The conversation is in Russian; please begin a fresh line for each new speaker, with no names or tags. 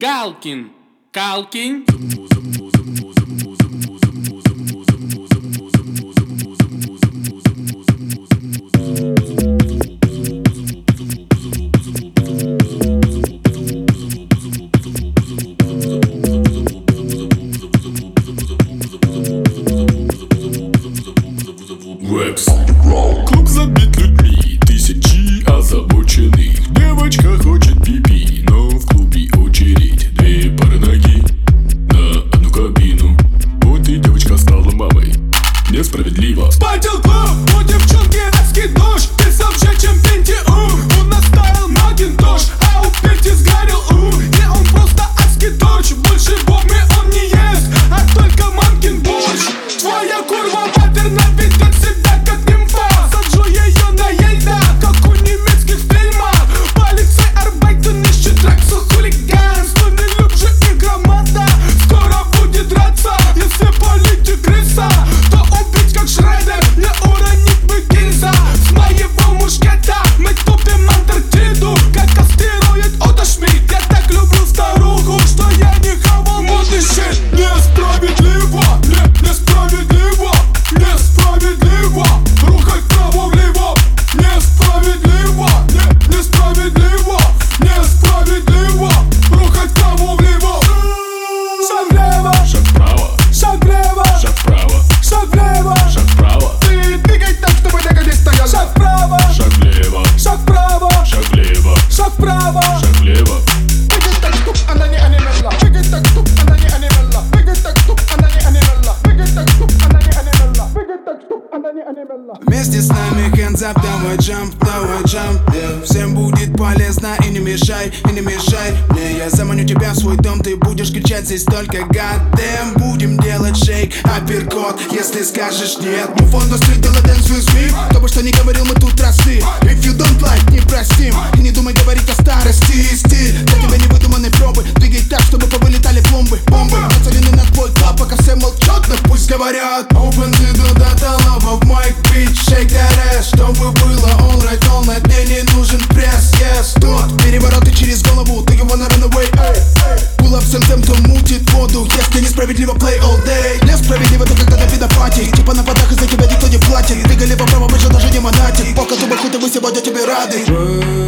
Галкин, Калкин.
Клуб забит людьми, тысячи озабоченных. Девочка хочет пипи, но в клубе очередь. Две пары ноги на одну кабину. Вот и девочка стала мамой. Несправедливо.
Спатил клуб, у девчонки раскидош. Писал же, чем Пентиум. Он наставил Макинтош, а у Пети сгорел не он просто аскидоч. Больше бомбы он не ест, а только мамкин борщ. Твоя курва матерна ведет себя как нимфа. Саджу ее на ельда, как у немецких фильмов. Полицей арбайтен ищет драксу хулиганство. Не любже игромата, скоро будет драться. Если политик крыса, то убить как Шредер, не уронить бы гильза. С моего мушкета мы тупим Антарктиду, как астероид Отто Шмидт. Я так люблю старуху, что я не хавал модный щит. Несправедливо, несправедливо, несправедливо. Рухать вправо-влево. Несправедливо, несправедливо, несправедливо. Рухать вправо-влево. Шаг влево,
Шаг вправо,
шаг влево,
шаг вправо,
шаг влево.
шаг вправо,
Ты двигай так, чтобы нога не стояла. Шаг вправо,
шаг влево,
шаг вправо,
шаг влево,
шаг вправо.
шаг влево.
Двигай так, чтоб она не анимела. Двигай так, чтоб она не анимела. Двигай так, чтоб она не анимела. Двигай так, чтоб она не анимела. Двигай так, чтоб она не анимела.
Вместе с нами hands up, давай jump, yeah. Всем будет полезно и не мешай, мне. Я заманю тебя в свой дом, ты будешь кричать здесь только goddamn. Будем делать шейк, апперкот, если скажешь нет. Move on the street, делай dance with me. Кто бы что ни говорил, мы тут росли. If you don't like, не простим. И не думай говорить о старости. Стиль для тебя невыдуманной пробы. Двигай так, чтобы повылетали пломбы. Бомбы нацелены на твой клаб, пока все молчат, но пусть говорят. Open the door, data love of mic, bitch, shake that ass. Чтобы было alright, all night, мне не нужен пресс, yes. Тот перевороты через голову, ты его на runaway, pull up всем тем, кто мутит воду. Если несправедливо, play all day. Несправедливо, то когда на видопате. Типа на подах из-за тебя никто не платит. Двигали по правому, выше даже не монатик. Пока тупо хуй, вы сегодня тебе рады.